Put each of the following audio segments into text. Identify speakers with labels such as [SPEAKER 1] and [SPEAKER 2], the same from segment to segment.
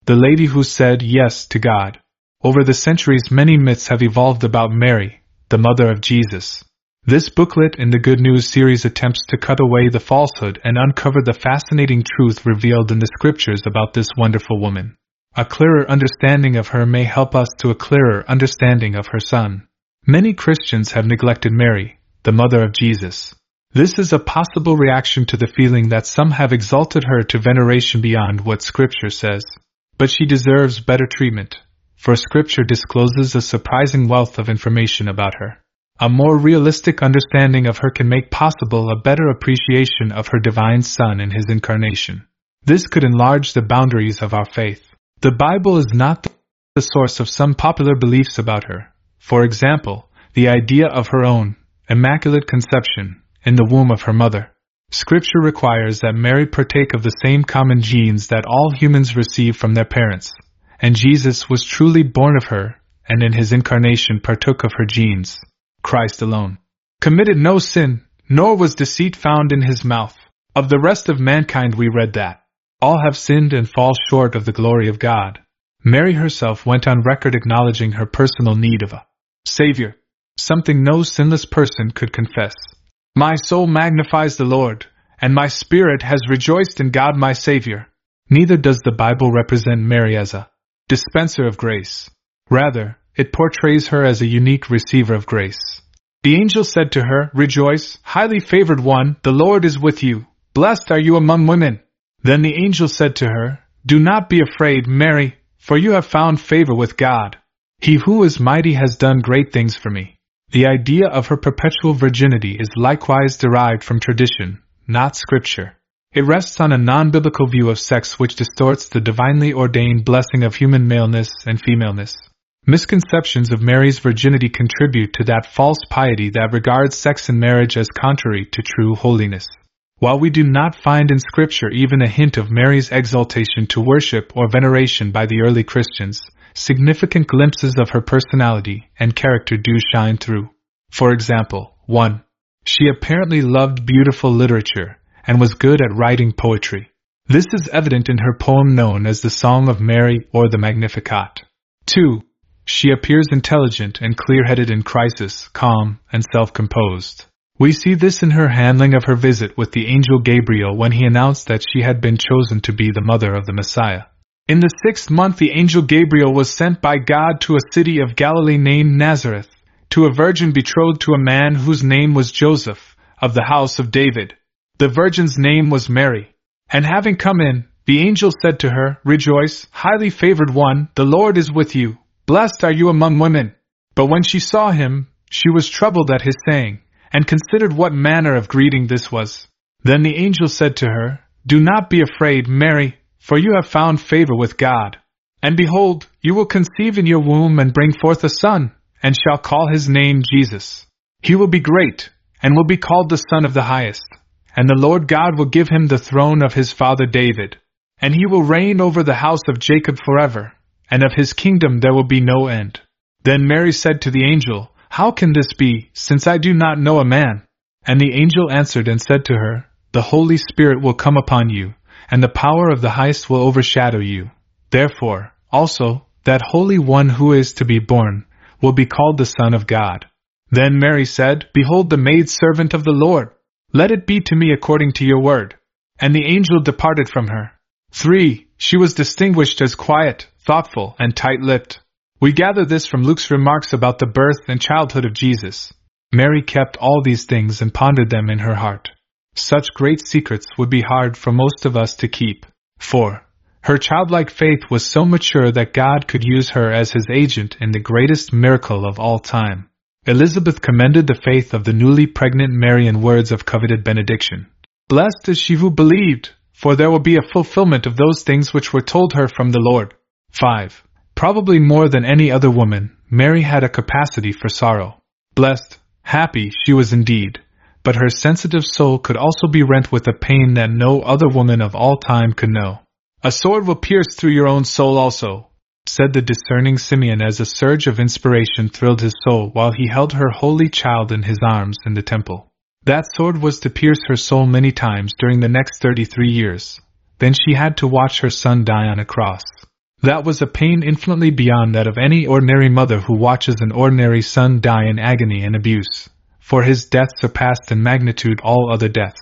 [SPEAKER 1] the lady who said yes to God. Over the centuries, many myths have evolved about Mary, the mother of Jesus. This booklet in the Good News series attempts to cut away the falsehood and uncover the fascinating truth revealed in the scriptures about this wonderful woman. A clearer understanding of her may help us to a clearer understanding of her Son. Many Christians have neglected Mary, the mother of Jesus. This is a possible reaction to the feeling that some have exalted her to veneration beyond what Scripture says. But she deserves better treatment, for Scripture discloses a surprising wealth of information about her. A more realistic understanding of her can make possible a better appreciation of her divine Son and His incarnation. This could enlarge the boundaries of our faith. The Bible is not the source of some popular beliefs about her. For example, the idea of her own immaculate conception in the womb of her mother. Scripture requires that Mary partake of the same common genes that all humans receive from their parents, and Jesus was truly born of her, and in His incarnation partook of her genes. Christ alone committed no sin, nor was deceit found in His mouth. Of the rest of mankind we read that all have sinned and fall short of the glory of God. Mary herself went on record acknowledging her personal need of a Savior, something no sinless person could confess. My soul magnifies the Lord, and my spirit has rejoiced in God my Savior. Neither does the Bible represent Mary as a dispenser of grace. Rather, it portrays her as a unique receiver of grace. The angel said to her, Rejoice, highly favored one, the Lord is with you. Blessed are you among women. Then the angel said to her, Do not be afraid, Mary, for you have found favor with God. He who is mighty has done great things for me. The idea of her perpetual virginity is likewise derived from tradition, not Scripture. It rests on a non-biblical view of sex which distorts the divinely ordained blessing of human maleness and femaleness. Misconceptions of Mary's virginity contribute to that false piety that regards sex and marriage as contrary to true holiness. While we do not find in Scripture even a hint of Mary's exaltation to worship or veneration by the early Christians, significant glimpses of her personality and character do shine through. For example, 1. She apparently loved beautiful literature and was good at writing poetry. This is evident in her poem known as the Song of Mary or the Magnificat. 2. She appears intelligent and clear-headed in crisis, calm and self-composed. We see this in her handling of her visit with the angel Gabriel when he announced that she had been chosen to be the mother of the Messiah. In the 6th month the angel Gabriel was sent by God to a city of Galilee named Nazareth, to a virgin betrothed to a man whose name was Joseph, of the house of David. The virgin's name was Mary. And having come in, the angel said to her, Rejoice, highly favored one, the Lord is with you. Blessed are you among women. But when she saw him, she was troubled at his saying, and considered what manner of greeting this was. Then the angel said to her, Do not be afraid, Mary, for you have found favor with God. And behold, you will conceive in your womb and bring forth a son, and shall call his name Jesus. He will be great, and will be called the Son of the Highest. And the Lord God will give him the throne of his father David. And he will reign over the house of Jacob forever, and of his kingdom there will be no end. Then Mary said to the angel, How can this be, since I do not know a man? And the angel answered and said to her, The Holy Spirit will come upon you, and the power of the Highest will overshadow you. Therefore, also, that Holy One who is to be born will be called the Son of God. Then Mary said, Behold the maidservant of the Lord. Let it be to me according to your word. And the angel departed from her. 3. She was distinguished as quiet, thoughtful, and tight-lipped. We gather this from Luke's remarks about the birth and childhood of Jesus. Mary kept all these things and pondered them in her heart. Such great secrets would be hard for most of us to keep. 4. Her childlike faith was so mature that God could use her as His agent in the greatest miracle of all time. Elizabeth commended the faith of the newly pregnant Mary in words of coveted benediction. Blessed is she who believed, for there will be a fulfillment of those things which were told her from the Lord. 5. Probably more than any other woman, Mary had a capacity for sorrow. Blessed, happy she was indeed, but her sensitive soul could also be rent with a pain that no other woman of all time could know. A sword will pierce through your own soul also, said the discerning Simeon as a surge of inspiration thrilled his soul while he held her holy child in his arms in the temple. That sword was to pierce her soul many times during the next 33 years. Then she had to watch her son die on a cross. That was a pain infinitely beyond that of any ordinary mother who watches an ordinary son die in agony and abuse, for his death surpassed in magnitude all other deaths.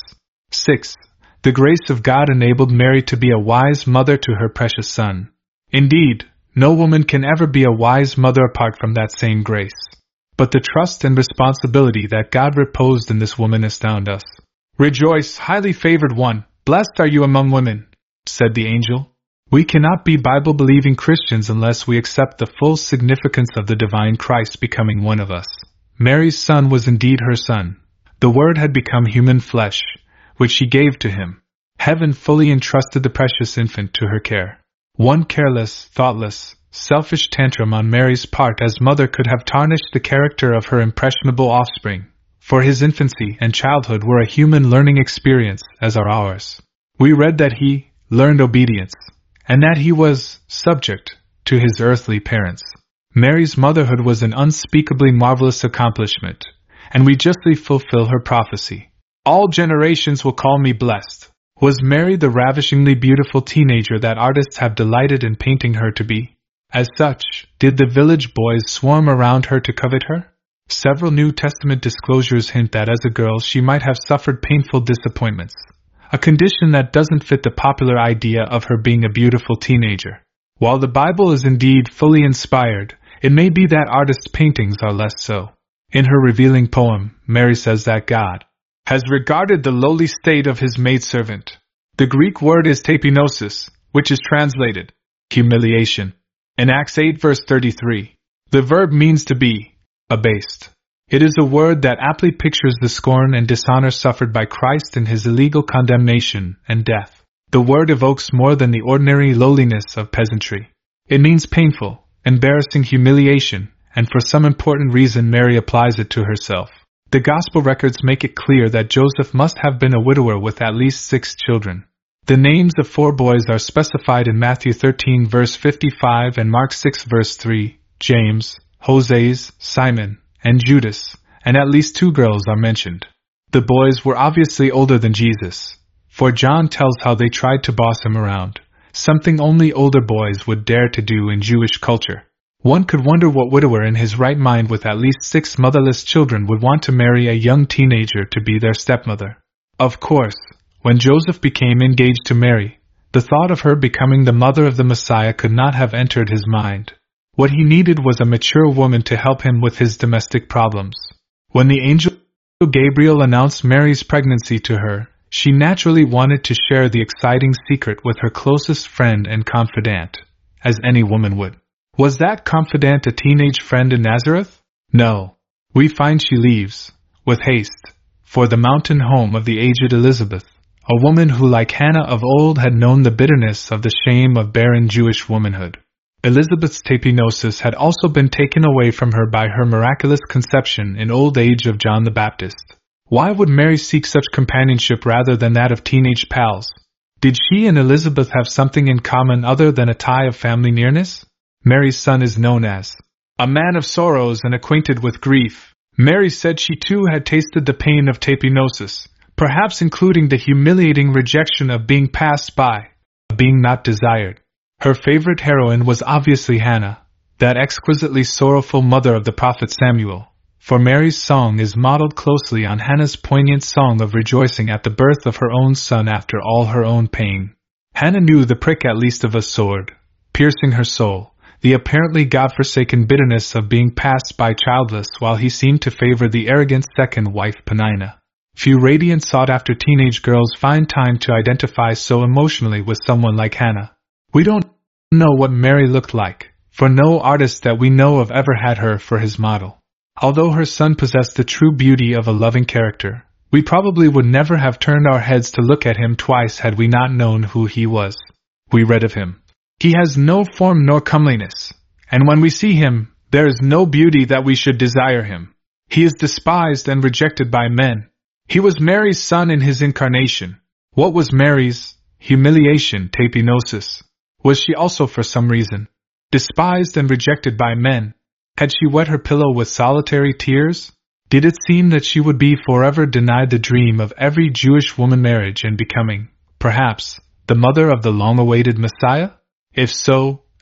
[SPEAKER 1] 6. The grace of God enabled Mary to be a wise mother to her precious son. Indeed, no woman can ever be a wise mother apart from that same grace. But the trust and responsibility that God reposed in this woman astound us. "Rejoice, highly favored one, blessed are you among women," said the angel. We cannot be Bible-believing Christians unless we accept the full significance of the divine Christ becoming one of us. Mary's son was indeed her son. The Word had become human flesh, which she gave to him. Heaven fully entrusted the precious infant to her care. One careless, thoughtless, selfish tantrum on Mary's part as mother could have tarnished the character of her impressionable offspring, for his infancy and childhood were a human learning experience as are ours. We read that he learned obedience, and that he was subject to his earthly parents. Mary's motherhood was an unspeakably marvelous accomplishment, and we justly fulfill her prophecy. All generations will call me blessed. Was Mary the ravishingly beautiful teenager that artists have delighted in painting her to be? As such, did the village boys swarm around her to covet her? Several New Testament disclosures hint that as a girl she might have suffered painful disappointments, a condition that doesn't fit the popular idea of her being a beautiful teenager. While the Bible is indeed fully inspired, it may be that artists' paintings are less so. In her revealing poem, Mary says that God has regarded the lowly state of his maidservant. The Greek word is tapinosis, which is translated humiliation. In Acts 8 verse 33, the verb means to be abased. It is a word that aptly pictures the scorn and dishonor suffered by Christ in his illegal condemnation and death. The word evokes more than the ordinary lowliness of peasantry. It means painful, embarrassing humiliation, and for some important reason Mary applies it to herself. The Gospel records make it clear that Joseph must have been a widower with at least 6 children. The names of 4 boys are specified in Matthew 13 verse 55 and Mark 6 verse 3, James, Hoseas, Simon, and Judas, and at least 2 girls are mentioned. The boys were obviously older than Jesus, for John tells how they tried to boss him around, something only older boys would dare to do in Jewish culture. One could wonder what widower in his right mind with at least 6 motherless children would want to marry a young teenager to be their stepmother. Of course, when Joseph became engaged to Mary, the thought of her becoming the mother of the Messiah could not have entered his mind. What he needed was a mature woman to help him with his domestic problems. When the angel Gabriel announced Mary's pregnancy to her, she naturally wanted to share the exciting secret with her closest friend and confidant, as any woman would. Was that confidant a teenage friend in Nazareth? No. We find she leaves, with haste, for the mountain home of the aged Elizabeth, a woman who, like Hannah of old, had known the bitterness of the shame of barren Jewish womanhood. Elizabeth's tapinosis had also been taken away from her by her miraculous conception in old age of John the Baptist. Why would Mary seek such companionship rather than that of teenage pals? Did she and Elizabeth have something in common other than a tie of family nearness? Mary's son is known as a man of sorrows and acquainted with grief. Mary said she too had tasted the pain of tapinosis, perhaps including the humiliating rejection of being passed by, of being not desired. Her favorite heroine was obviously Hannah, that exquisitely sorrowful mother of the prophet Samuel, for Mary's song is modeled closely on Hannah's poignant song of rejoicing at the birth of her own son after all her own pain. Hannah knew the prick at least of a sword, piercing her soul, the apparently God-forsaken bitterness of being passed by childless while he seemed to favor the arrogant second wife Peninnah. Few radiant sought-after teenage girls find time to identify so emotionally with someone like Hannah. We don't know what Mary looked like, for no artist that we know of ever had her for his model. Although her son possessed the true beauty of a loving character, we probably would never have turned our heads to look at him twice had we not known who he was. We read of him. He has no form nor comeliness, and when we see him, there is no beauty that we should desire him. He is despised and rejected by men. He was Mary's son in his incarnation. What was Mary's humiliation, tapinosis? Was she also for some reason despised and rejected by men? Had she wet her pillow with solitary tears? Did it seem that she would be forever denied the dream of every Jewish woman marriage and becoming, perhaps, the mother of the long-awaited Messiah? If so,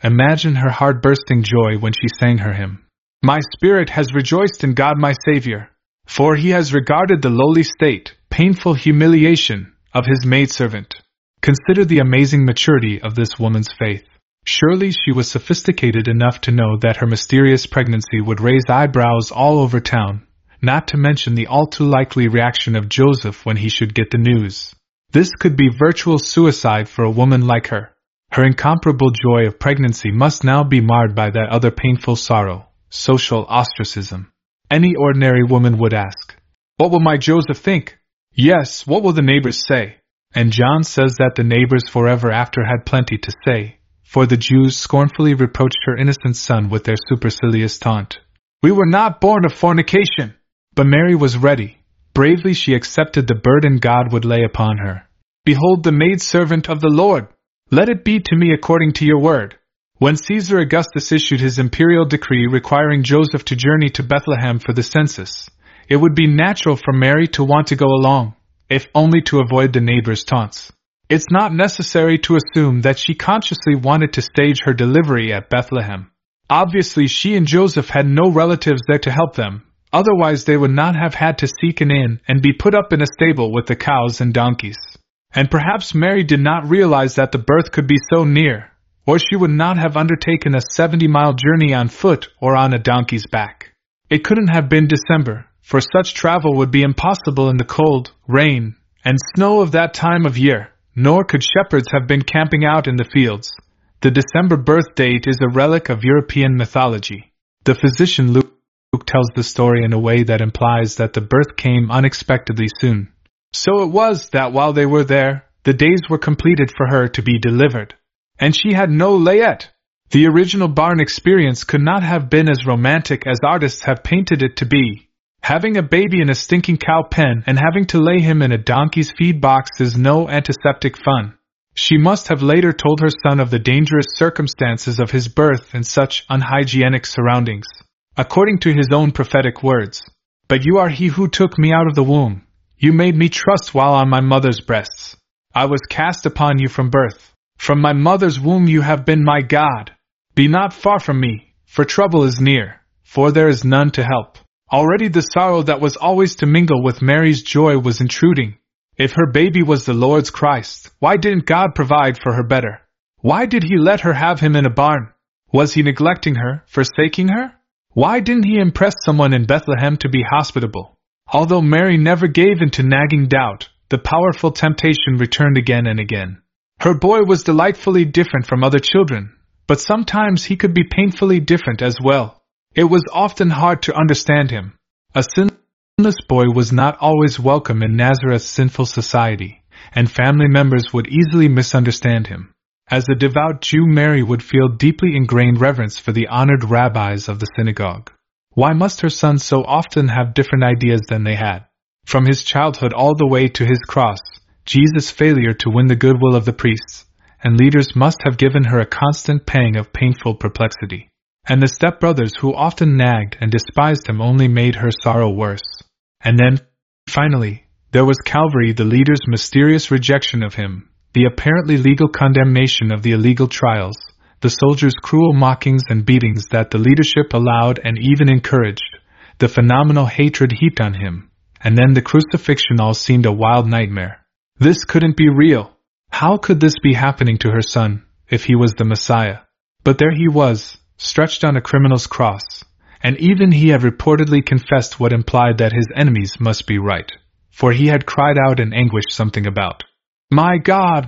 [SPEAKER 1] Imagine her heart-bursting joy when she sang her hymn. My spirit has rejoiced in God my Savior, for he has regarded the lowly state, painful humiliation, of his maidservant. Consider the amazing maturity of this woman's faith. Surely she was sophisticated enough to know that her mysterious pregnancy would raise eyebrows all over town, not to mention the all-too-likely reaction of Joseph when he should get the news. This could be virtual suicide for a woman like her. Her incomparable joy of pregnancy must now be marred by that other painful sorrow, social ostracism. Any ordinary woman would ask, "What will my Joseph think?" Yes, what will the neighbors say? And John says that the neighbors forever after had plenty to say, for the Jews scornfully reproached her innocent son with their supercilious taunt. We were not born of fornication. But Mary was ready. Bravely she accepted the burden God would lay upon her. Behold the maidservant of the Lord. Let it be to me according to your word. When Caesar Augustus issued his imperial decree requiring Joseph to journey to Bethlehem for the census, it would be natural for Mary to want to go along, if only to avoid the neighbors' taunts. It's not necessary to assume that she consciously wanted to stage her delivery at Bethlehem. Obviously she and Joseph had no relatives there to help them, otherwise they would not have had to seek an inn and be put up in a stable with the cows and donkeys. And perhaps Mary did not realize that the birth could be so near, or she would not have undertaken a 70-mile journey on foot or on a donkey's back. It couldn't have been December, for such travel would be impossible in the cold, rain, and snow of that time of year, nor could shepherds have been camping out in the fields. The December birth date is a relic of European mythology. The physician Luke tells the story in a way that implies that the birth came unexpectedly soon. So it was that while they were there, the days were completed for her to be delivered. And she had no layette. The original barn experience could not have been as romantic as artists have painted it to be. Having a baby in a stinking cow pen and having to lay him in a donkey's feed box is no antiseptic fun. She must have later told her son of the dangerous circumstances of his birth in such unhygienic surroundings. According to his own prophetic words, "But you are he who took me out of the womb. You made me trust while on my mother's breasts. I was cast upon you from birth. From my mother's womb you have been my God. Be not far from me, for trouble is near, for there is none to help." Already the sorrow that was always to mingle with Mary's joy was intruding. If her baby was the Lord's Christ, why didn't God provide for her better? Why did he let her have him in a barn? Was he neglecting her, forsaking her? Why didn't he impress someone in Bethlehem to be hospitable? Although Mary never gave in to nagging doubt, the powerful temptation returned again and again. Her boy was delightfully different from other children, but sometimes he could be painfully different as well. It was often hard to understand him. A sinless boy was not always welcome in Nazareth's sinful society, and family members would easily misunderstand him. As a devout Jew, Mary would feel deeply ingrained reverence for the honored rabbis of the synagogue. Why must her son so often have different ideas than they had? From his childhood all the way to his cross, Jesus' failure to win the goodwill of the priests and leaders must have given her a constant pang of painful perplexity. And the stepbrothers who often nagged and despised him only made her sorrow worse. And then, finally, there was Calvary, the leaders' mysterious rejection of him, the apparently legal condemnation of the illegal trials, the soldiers' cruel mockings and beatings that the leadership allowed and even encouraged, the phenomenal hatred heaped on him, and then the crucifixion. All seemed a wild nightmare. This couldn't be real. How could this be happening to her son, if he was the Messiah? But there he was, stretched on a criminal's cross, and even he had reportedly confessed what implied that his enemies must be right, for he had cried out in anguish something about, my God,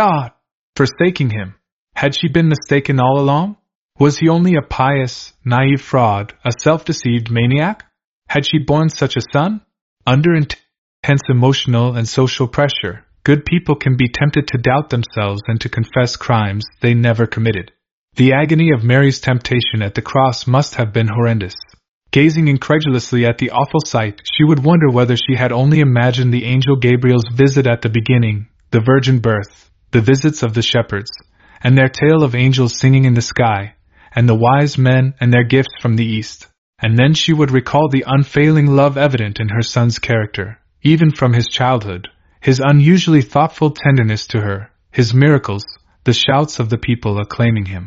[SPEAKER 1] forsaking him. Had she been mistaken all along? Was he only a pious, naive fraud, a self-deceived maniac? Had she borne such a son? Under intense emotional and social pressure, good people can be tempted to doubt themselves and to confess crimes they never committed. The agony of Mary's temptation at the cross must have been horrendous. Gazing incredulously at the awful sight, she would wonder whether she had only imagined the angel Gabriel's visit at the beginning, the virgin birth, the visits of the shepherds, and their tale of angels singing in the sky, and the wise men and their gifts from the east. And then she would recall the unfailing love evident in her son's character, even from his childhood, his unusually thoughtful tenderness to her, his miracles, the shouts of the people acclaiming him.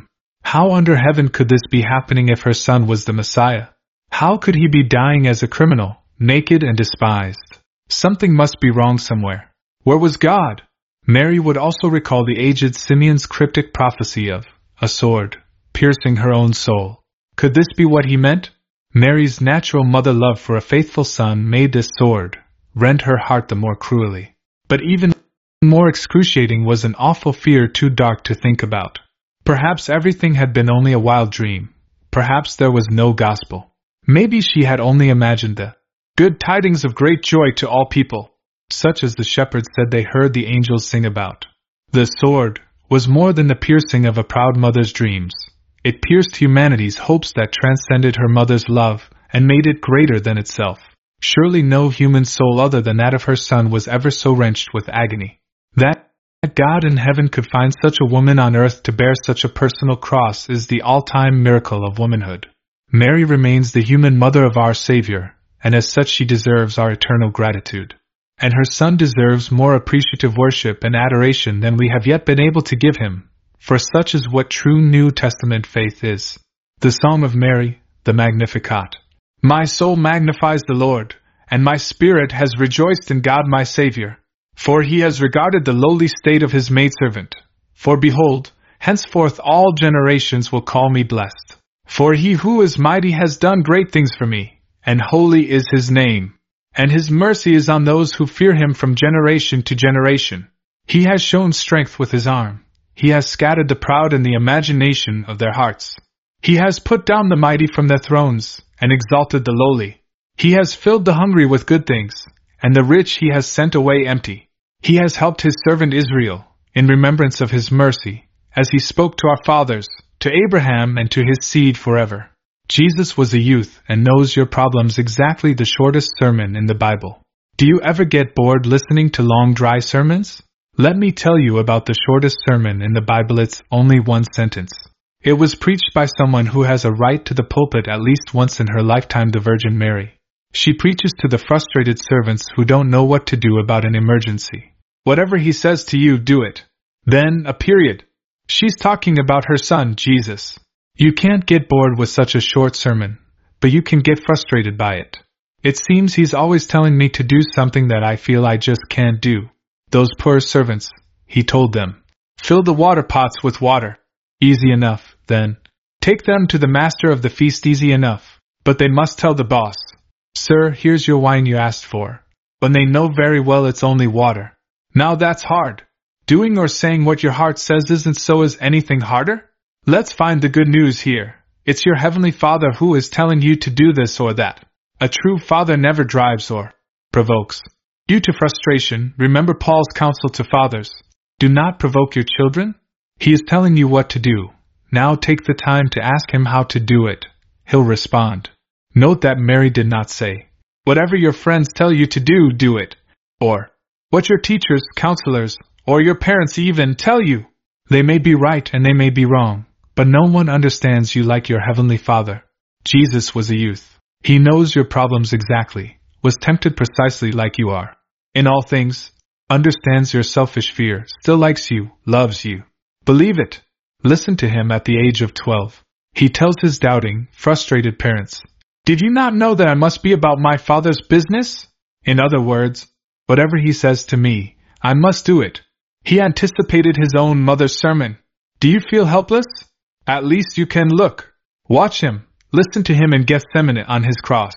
[SPEAKER 1] How under heaven could this be happening if her son was the Messiah? How could he be dying as a criminal, naked and despised? Something must be wrong somewhere. Where was God? Mary would also recall the aged Simeon's cryptic prophecy of a sword piercing her own soul. Could this be what he meant? Mary's natural mother love for a faithful son made this sword rend her heart the more cruelly. But even more excruciating was an awful fear too dark to think about. Perhaps everything had been only a wild dream. Perhaps there was no gospel. Maybe she had only imagined the good tidings of great joy to all people, such as the shepherds said they heard the angels sing about. The sword was more than the piercing of a proud mother's dreams. It pierced humanity's hopes that transcended her mother's love and made it greater than itself. Surely no human soul other than that of her son was ever so wrenched with agony. That God in heaven could find such a woman on earth to bear such a personal cross is the all-time miracle of womanhood. Mary remains the human mother of our Savior, and as such she deserves our eternal gratitude. And her son deserves more appreciative worship and adoration than we have yet been able to give him, for such is what true New Testament faith is. The Psalm of Mary, the Magnificat. My soul magnifies the Lord, and my spirit has rejoiced in God my Savior. For he has regarded the lowly state of his maidservant. For behold, henceforth all generations will call me blessed. For he who is mighty has done great things for me, and holy is his name. And his mercy is on those who fear him from generation to generation. He has shown strength with his arm. He has scattered the proud in the imagination of their hearts. He has put down the mighty from their thrones, and exalted the lowly. He has filled the hungry with good things, and the rich he has sent away empty. He has helped his servant Israel, in remembrance of his mercy, as he spoke to our fathers, to Abraham and to his seed forever. Jesus was a youth and knows your problems exactly the shortest sermon in the Bible. Do you ever get bored listening to long dry sermons? Let me tell you about the shortest sermon in the Bible. It's only one sentence. It was preached by someone who has a right to the pulpit at least once in her lifetime, the Virgin Mary. She preaches to the frustrated servants who don't know what to do about an emergency. Whatever he says to you, do it. Then, a period. She's talking about her son, Jesus. You can't get bored with such a short sermon, but you can get frustrated by it. It seems he's always telling me to do something that I feel I just can't do. Those poor servants, he told them. Fill the water pots with water. Easy enough, then. Take them to the master of the feast, easy enough. But they must tell the boss, Sir, here's your wine you asked for. When they know very well it's only water. Now that's hard. Doing or saying what your heart says isn't, so is anything harder? Let's find the good news here. It's your Heavenly Father who is telling you to do this or that. A true father never drives or provokes you to frustration. Remember Paul's counsel to fathers. Do not provoke your children. He is telling you what to do. Now take the time to ask him how to do it. He'll respond. Note that Mary did not say, whatever your friends tell you to do, do it. Or, what your teachers, counselors, or your parents even tell you. They may be right and they may be wrong, but no one understands you like your Heavenly Father. Jesus was a youth. He knows your problems exactly, was tempted precisely like you are. In all things, understands your selfish fear, still likes you, loves you. Believe it. Listen to him at the age of 12. He tells his doubting, frustrated parents, Did you not know that I must be about my Father's business? In other words, whatever he says to me, I must do it. He anticipated his own mother's sermon. Do you feel helpless? At least you can look. Watch him. Listen to him in Gethsemane on his cross.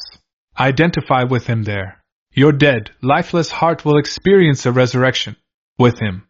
[SPEAKER 1] Identify with him there. Your dead, lifeless heart will experience a resurrection with him.